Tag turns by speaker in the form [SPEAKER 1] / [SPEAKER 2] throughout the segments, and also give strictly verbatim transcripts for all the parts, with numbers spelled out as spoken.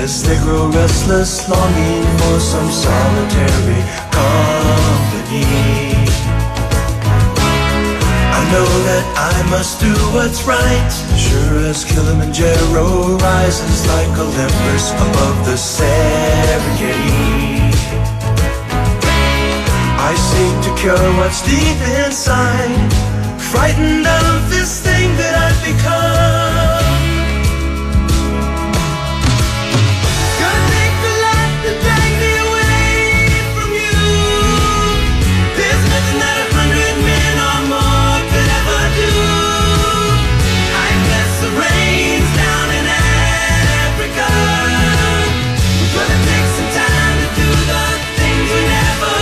[SPEAKER 1] restless, they grow restless, longing for some solitary company. I know that I must do what's right, sure as Kilimanjaro rises like Olympus above the Serengeti. I seek to cure what's deep inside, frightened of this thing that I've become. Gonna take a lot to drag me away from you. There's nothing that a hundred men or more could ever do. I bless the rains down in Africa. We're gonna take some time to do the things we never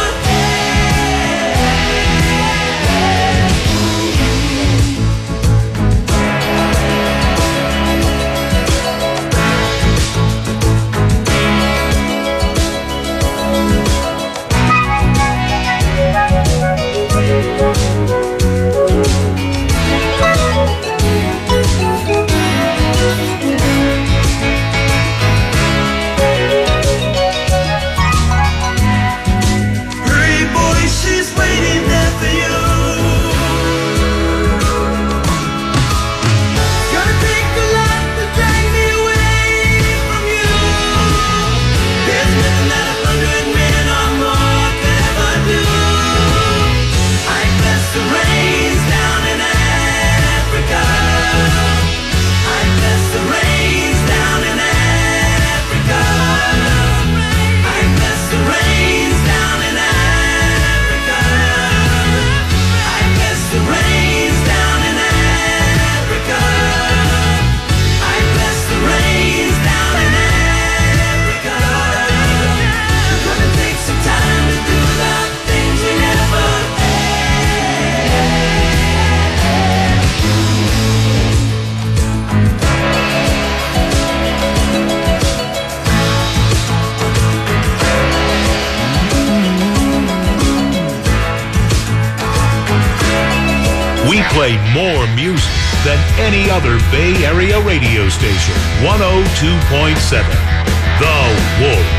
[SPEAKER 2] play more music than any other Bay Area radio station. one oh two point seven, The Wolf.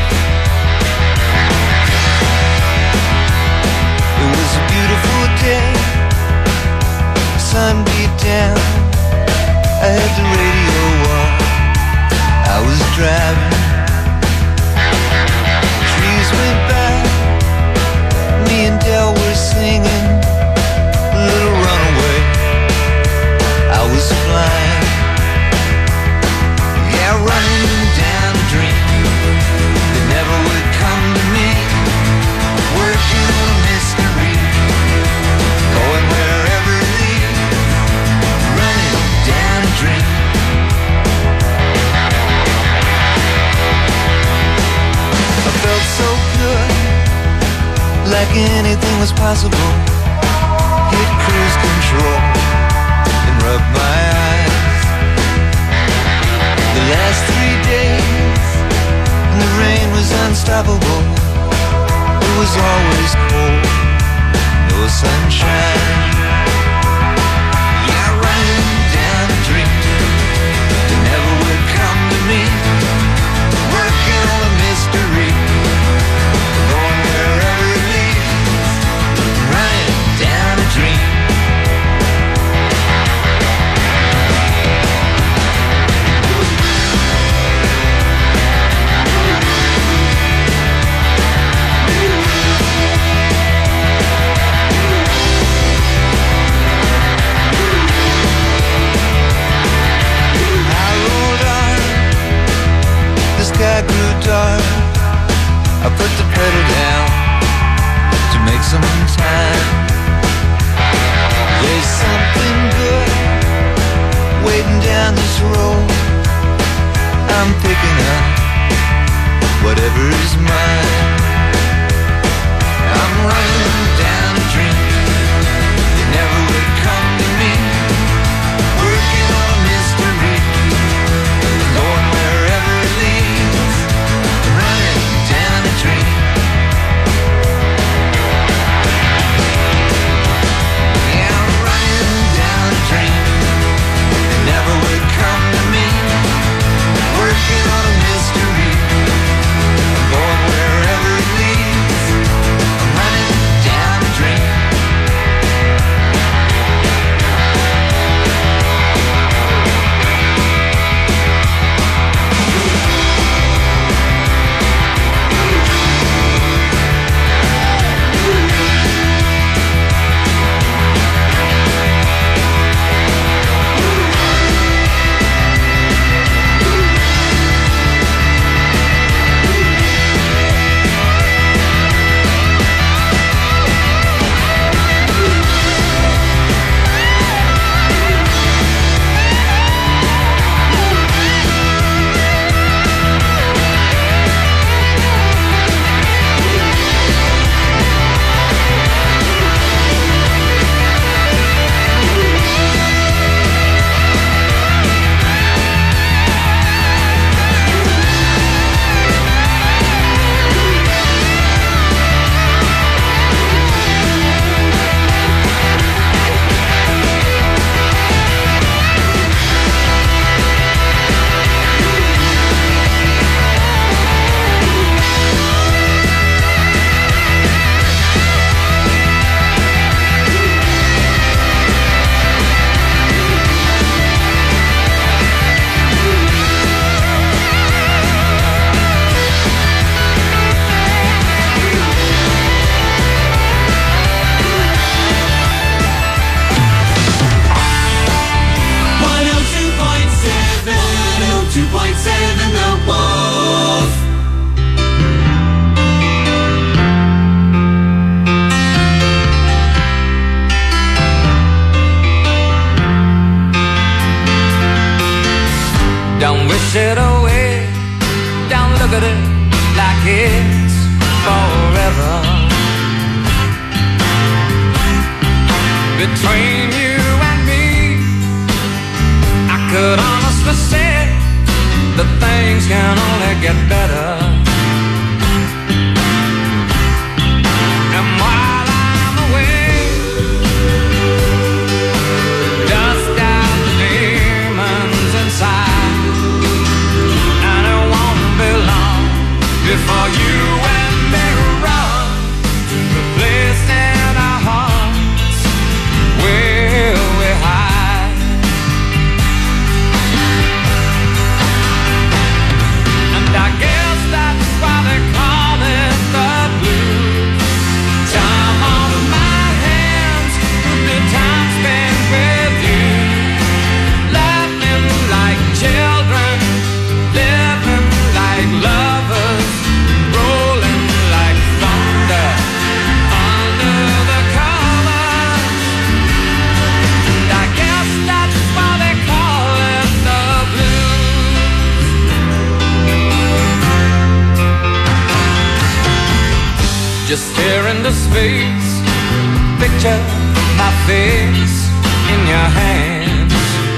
[SPEAKER 3] It was a beautiful day, sun beat down, I had the radio on, I was driving, trees went by, me and Del were singing Little Runaway. I was flying, yeah, running down a dream that never would come to me, working on a mystery, going wherever it leads, running down a dream. I felt so good, like anything was possible. Hit cruise control and rub my eyes. The last three days, and the rain was unstoppable. It was always cold, no sunshine. Yeah, running down a dream that never would come to me, working on a mystery, going wherever it leads, running down a dream. I grew dark, I put the pedal down to make some time. There's something good waiting down this road. I'm picking up whatever is mine. I'm running down a dream that never would come to me, working on a mystery, going wherever it leads, running down a dream. Yeah, I'm running down a dream that never would come to me, working on a mystery, look at it like it's forever. Between you and me, I could honestly say that things can only get better. And while I'm away, dust out the demons inside, and it won't be long before you and me run to the place in our hearts where we hide. And I guess that's why they call it the blues. Time on my hands, good time spent with you, laughing like children, living like lovers, rolling like thunder under the covers. And I guess that's why they call it the blues. Just stare into space, picture my face in your hands.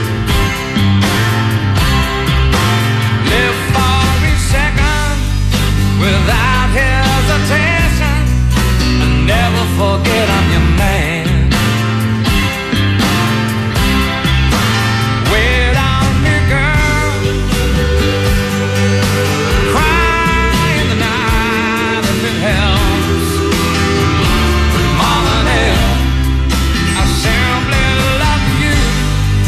[SPEAKER 3] Live for each second without hesitation, and never forget I'm your man. Wait on me, girl, cry in the night if it helps. More than ever, I simply love you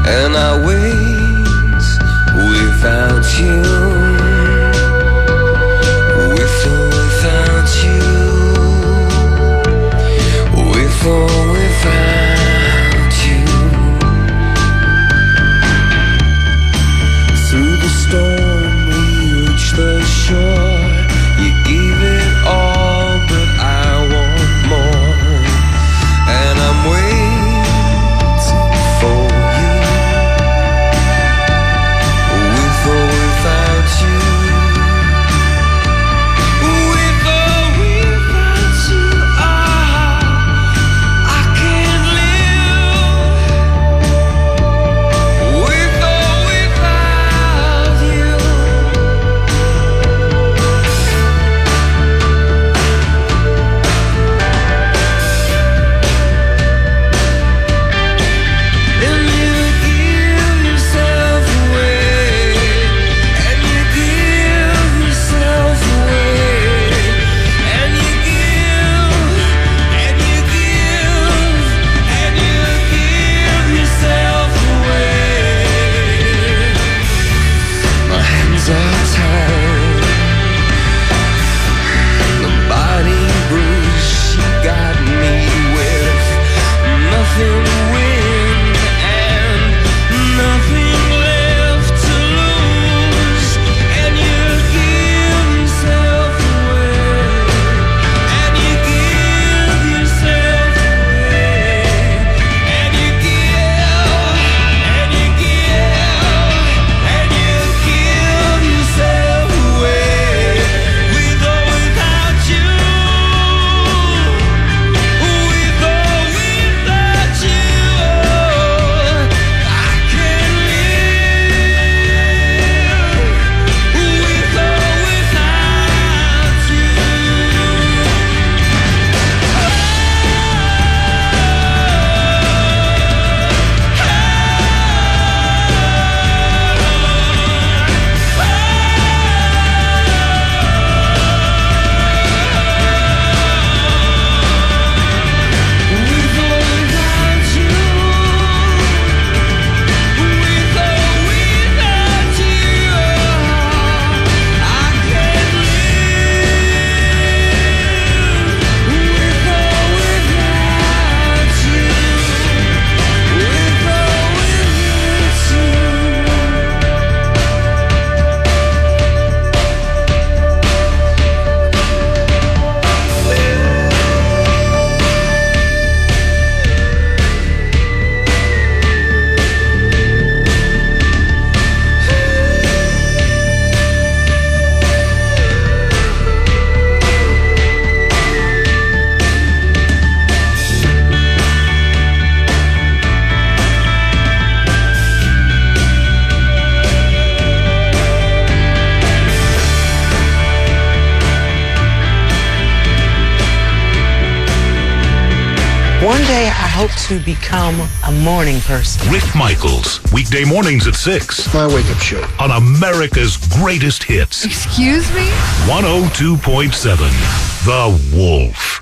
[SPEAKER 3] and I wait without you, with or without you, with or without you. Through the storm we reach the shore. You gave it all, but I want more, and I'm waiting for you, with or without you, with or without you. Ah, I can't live with or without you. And you give yourself away, and you give yourself away, and you give, and you give, and you give yourself away. My hands are tied, the body bruise she got me with, nothing to win and nothing left to lose. And you give yourself away, and you give yourself away, and you give, and you give, and you give yourself away, with or without you, with or without you. I can't live with or without you. With or without you, with or without you, I can't live with or without you, with or
[SPEAKER 4] One day I hope to become a morning person.
[SPEAKER 2] Rick Michaels, weekday mornings at six
[SPEAKER 5] My wake-up show.
[SPEAKER 2] on America's Greatest Hits.
[SPEAKER 6] Excuse me?
[SPEAKER 2] one oh two point seven, The Wolf.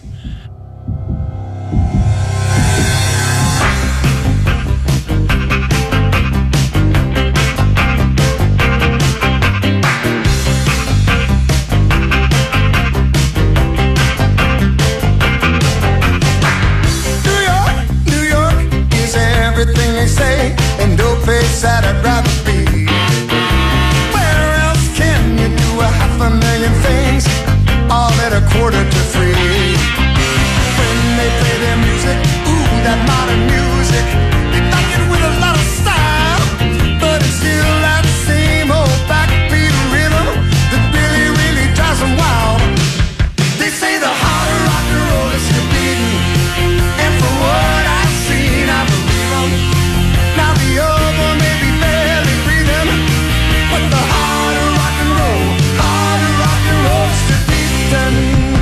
[SPEAKER 7] New York, New York is everything they say, and no place that I'd rather be. Where else can you do a half a million things, all at a quarter to three? When they play their music, ooh, that modern music, they knock it with a lot of style, but it's still that same old backbeat rhythm that really, really drives them wild. They say the harder rock and roll is still beating, and for what I've seen, I believe 'em. Now the old one may be barely breathing, but the harder rock and roll, harder rock and roll is still beating.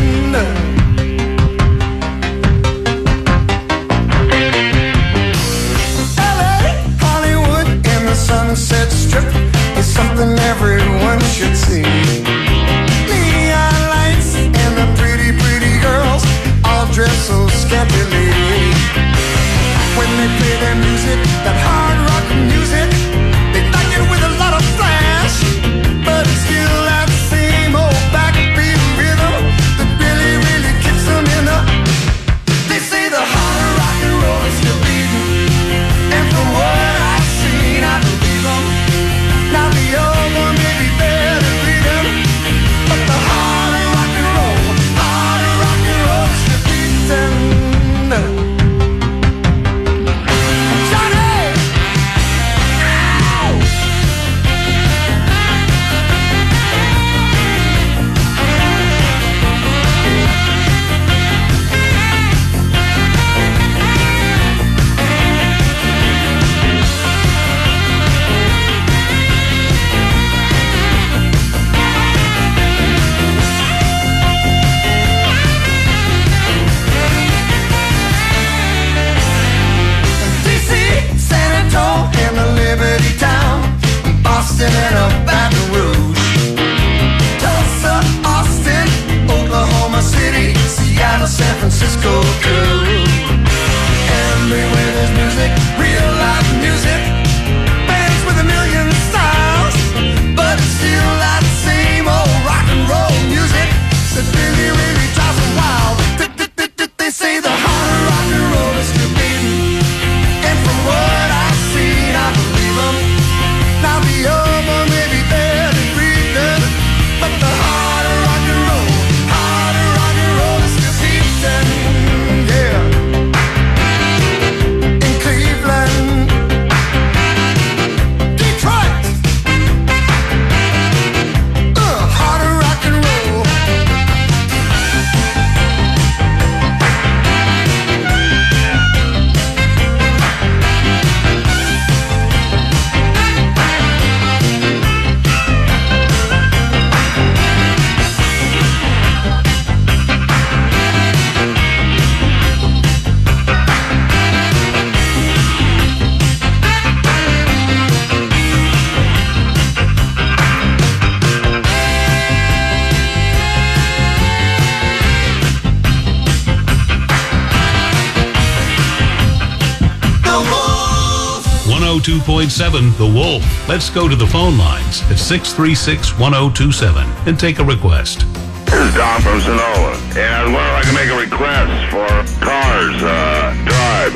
[SPEAKER 7] L A, Hollywood, and the Sunset Strip is something everyone should see. Neon lights and the pretty, pretty girls all dress so scantily. When they play their music, that hard rock music,
[SPEAKER 1] The Wolf.
[SPEAKER 2] one oh two point seven The Wolf. Let's go to the phone lines at six three six, one oh two seven and take a request.
[SPEAKER 5] This is Don from Sonoma, and I was wondering if I can make a request for Cars uh, Drive.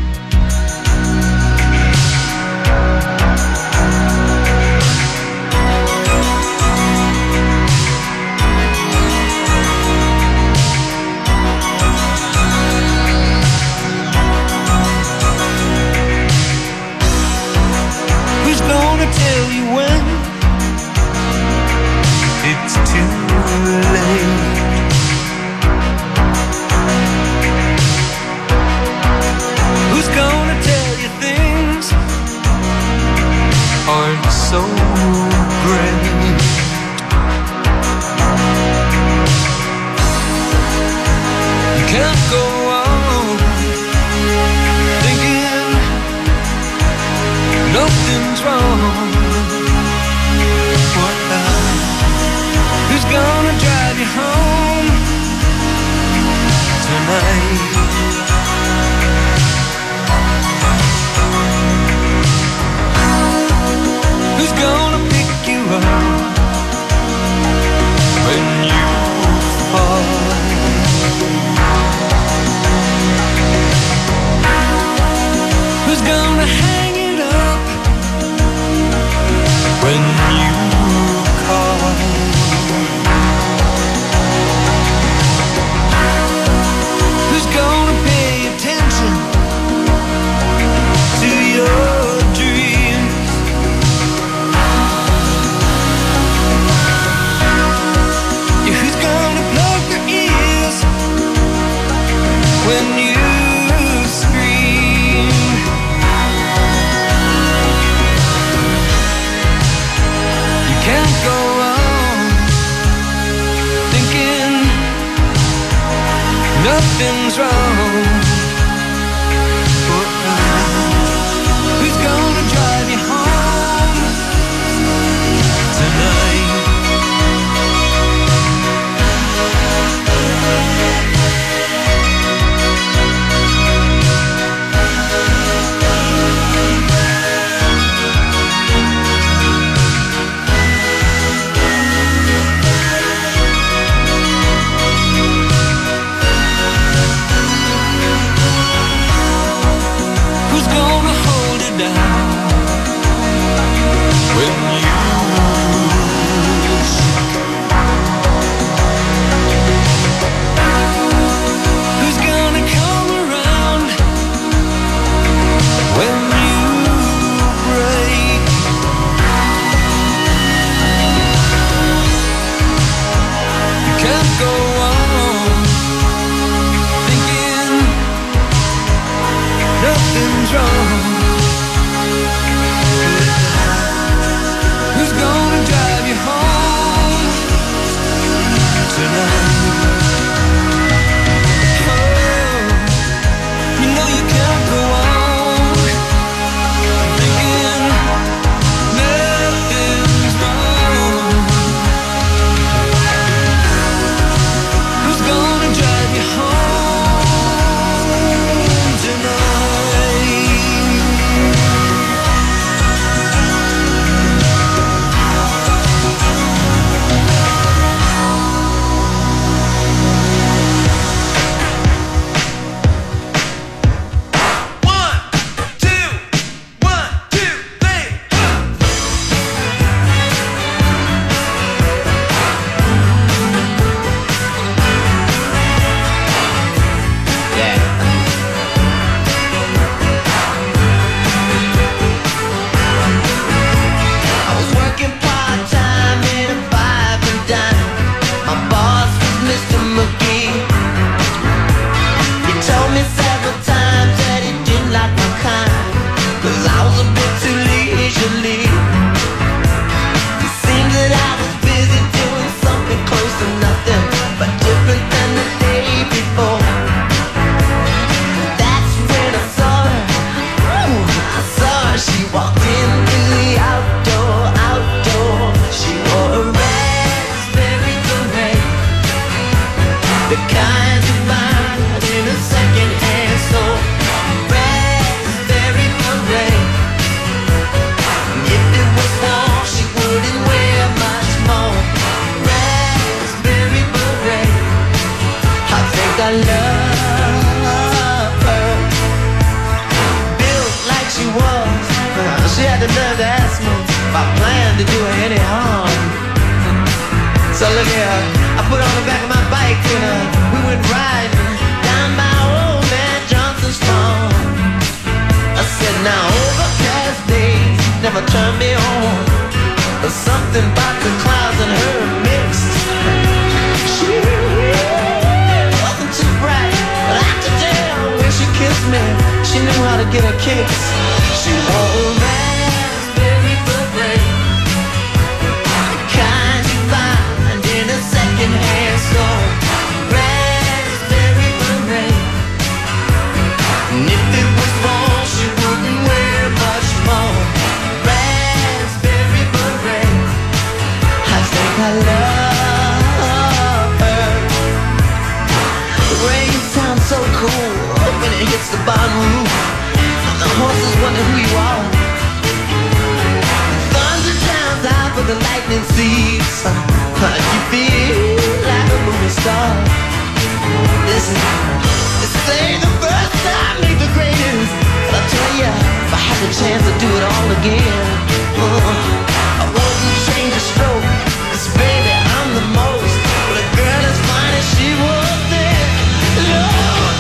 [SPEAKER 3] Who's gonna tell you when it's too late? Who's gonna tell you things aren't so great? You can't go on thinking nothing's wrong. What now? Who's gonna drive you home tonight? Who's gonna pick you up when you fall? Who's gonna hang it up when you call? Who's gonna pay attention to your dreams? Yeah, who's gonna plug their ears when you scream? You can't go on thinking nothing's wrong. Who's gonna drive you home tonight? Who's gonna hold it down when you shake? Who's gonna come around when you break? You can't go on thinking nothing's wrong. Who's gonna drive you home tonight? Oh, you know you can't go on thinking nothing's wrong. Who's gonna drive you home tonight?
[SPEAKER 1] she was. She had the nerve to ask me if I planned to do her any harm. So look here, I put on the back of my bike and uh, we went riding down by old man Johnson's farm. I said, now overcast days never turn me on. There's something about the clouds and her mixed. She wasn't too bright, but I could tell when she kissed me, she knew how to get her kicks. She wore a raspberry beret, the kind you find in a second-hand store. Raspberry beret, and if it was fall, she wouldn't wear much more. Raspberry beret, I think I love her. The rain sounds so cool when it hits the bottom roof. The horses wonder who you are. The thunder drowns out, but the lightning sees. You feel like a movie star. Listen, they say the first time ain't the greatest, but I tell ya, if I had the chance to do it all again, uh, I wouldn't change a stroke. 'Cause baby, I'm the most. But a girl as fine as she was then, Lord,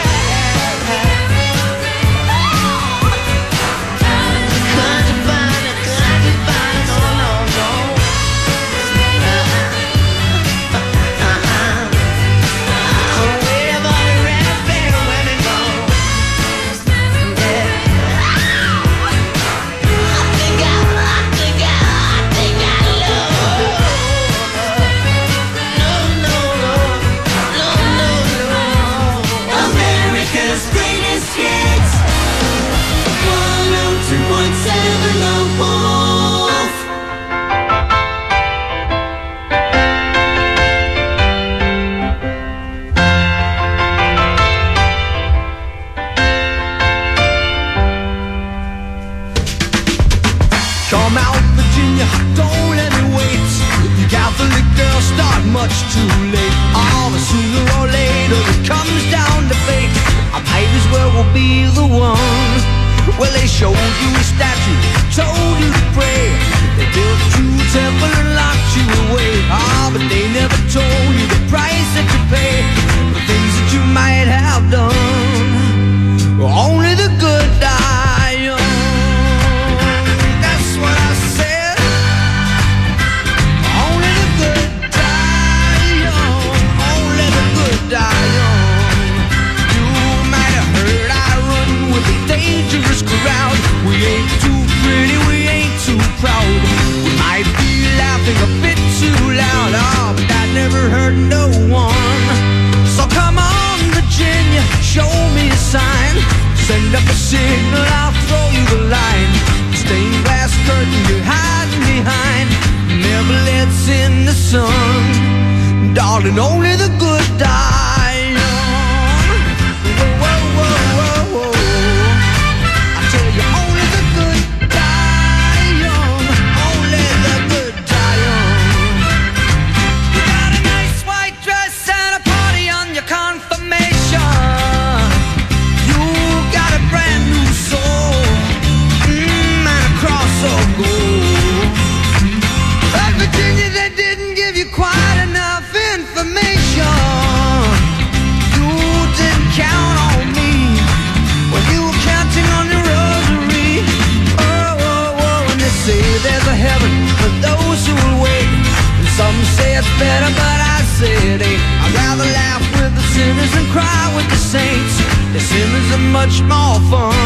[SPEAKER 7] Come out, Virginia, don't let me wait. Catholic girls start much too late. Oh, but sooner or later it comes down to fate. I might as well will be the one. Well, they showed you a statue, told you to pray. They built you a temple and locked you away. Oh, but they never told you the price that you pay for things that you might have done. Only the good die young. That's what I said. Only the good die young. Only the good die young. You might have heard I run with a dangerous crowd. We ain't too pretty, we ain't too proud. We might be laughing a bit too loud. Oh, but that never hurt no one. So come on, Virginia, show me a sign. Send up a signal, I'll throw you the line. Stained glass curtain you're hiding behind never lets in the sun. Darling, only the good die young. Whoa, whoa, whoa, whoa, whoa. I tell you, only the good die young. Only the good die young. You got a nice white dress and a party on your confirmation. You got a brand new soul, mm, and a cross of gold. But Virginia, they didn't give you quite enough information. You didn't count on me when you were counting on your rosary. Oh, oh, oh, and they say there's a heaven for those who will wait. And some say it's better, but I say it ain't. I'd rather laugh with the sinners than cry with the saints. The sinners are much more fun.